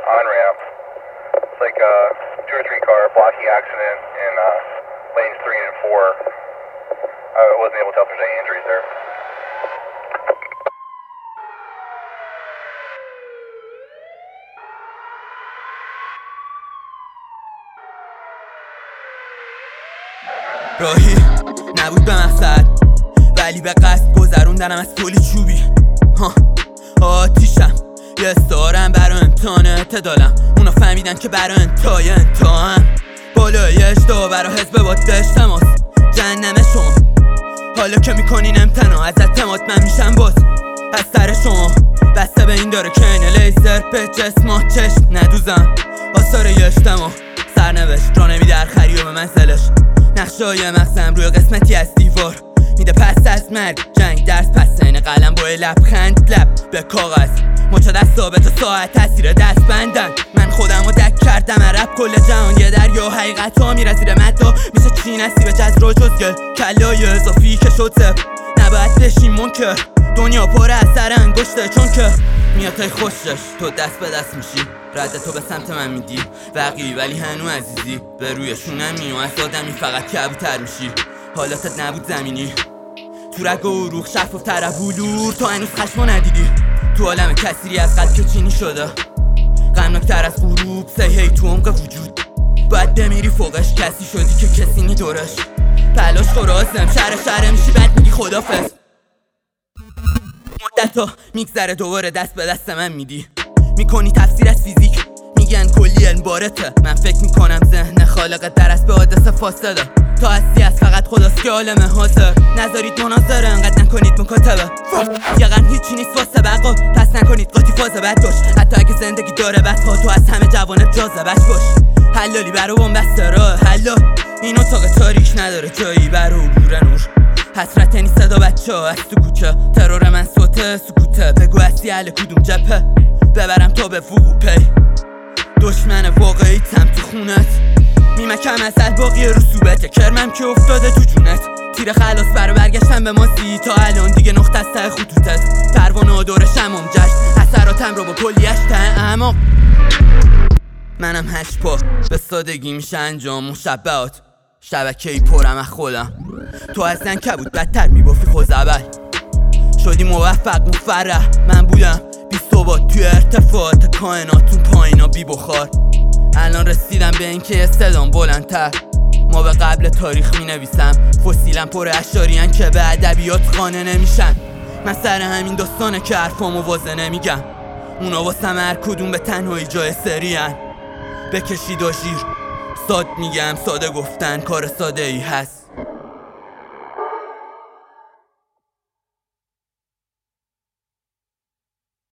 on-ramp. It's like a 2 or 3 car blocking accident in lanes 3 and 4. I wasn't able to tell if there's any injuries there. راهی نبود به مقصد، ولی به قصد گذروندنم از پلی چوبی. آتیشم یه استارم برا امتحان اعتدالم. اونا فهمیدن که برا انتهای انتهام بالای اجدا برا حزب باد داشت تماس جهنم شما. حالا که میکنین امتنا از اعتماد من میشم باز از سر شما. بسته به این داره که این لیزر به جسمات چشم ندوزم. آثار یه اجتماع سرنوشت را نمیده هر خری و به منزلش. نقشه های مغزم روی قسمتی از دیوار میده پس از مرگ جنگ درس پس این قلم با لبخند لب به کاغذ مچا دست ثابت و ساعت تاثیر دست بندن. من خودم رو دک کردم عرب کل جهان یه دریا حقیقت ها میره زیر مدا میشه چی نصیب جزر و جزگل کلای اضافی که شد زب نباید بشیم منکر دنیا پر از سر انگشته چون که میاد خوشش تو دست به دست میشی رد تو به سمت من میدی وقی ولی هنو عزیزی به روی شونم میو از آدمی فقط کبوتر میشی. حالاتت نبود زمینی تو رگ و عروق شفاف تر بلور تو هنوز خشمو ندیدی تو عالم کثیری از قلب که چینی شده غمناکتر از غروب سیهی تو عمق وجود باید بمیری فوقش کسی شدی که کسی نی دورش تلاش خورازم شهر میشی بعد میگی خدافظ. مدتا میگذره دوباره دست به دست من میدی میکنی تفسیر از فیزیک میگن کلی علم بارته. من فکر میکنم ذهن خالق درست به حادثه فاصله تا هستی از فقط خداست که عالم حاضر نذارید مناظره انقدر نکنید مکاتبه یه قرن هیچی نیست واسه بقا پس نکنید قاطی فاز بد باش حتی اگه زندگی داره بدها تو از همه جوانت جاذبش باش. حلالی برو بنبسته راه حلا این اتاق تاریک نداره جایی برو عبور نور حسرت یعنی صدا بچه ها از تو کوچه ترور من صوته سکوته بگو هستی اهل کدوم جبهه ببرم تا به وقوع پی دشمن واقعیتم تو خونت میمکم از باقی رسوبت کرمم که افتاده تو جونت تیر خلاص برا برگشتم به ماسی تا الان دیگه نقطه از ته خطوطت پروانه و دور شمام جشن اثراتم رو با کلیش ته اعماق. منم 8 پا به سادگی میشه انجام مشبهات شبکه‌ای پرم از خودم تو از زن کبود بدتر میبافی خوزعبل شدی موفق مفرح من بودم بی ثبات توی ارتفاعات کائناتون پایینا بی بخار. الان رسیدم به اینکه یه صدام بلندتر ما به قبل تاریخ می نویسم فسیلم پر اشاریان که به ادبیات خانه نمیشن. من سر همین داستانه که حرفامو واضح نمیگم اونا واسم هر کدوم به تنهایی جای سریان بکشید و شیر ساد میگم ساده گفتن کار ساده ای هست.